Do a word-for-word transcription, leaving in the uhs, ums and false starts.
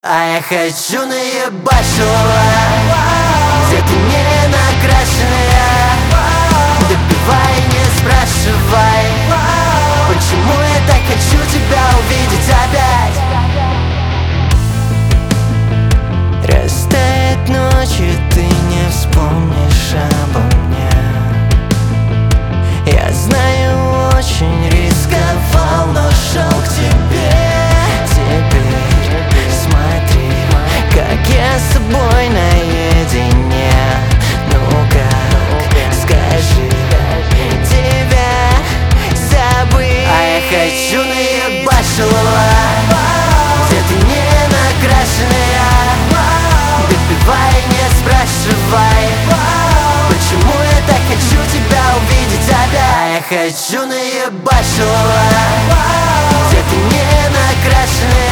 А я хочу наебать шалава, где ты не накрашенная. Добивай, не спрашивай, почему я так хочу тебя увидеть опять. Растает ночь, и ты не вспомнишь обо мне. Я знаю, очень рисковал, но шел к тебе. Теперь смотри, как я с собой наедине. Ну как, скажи, тебя забыть. А я хочу наебать шалава, где ты не накрашенная. Добивай, не спрашивай, почему я так хочу тебя увидеть опять. А я хочу наебать шалава, где ты не накрашенная.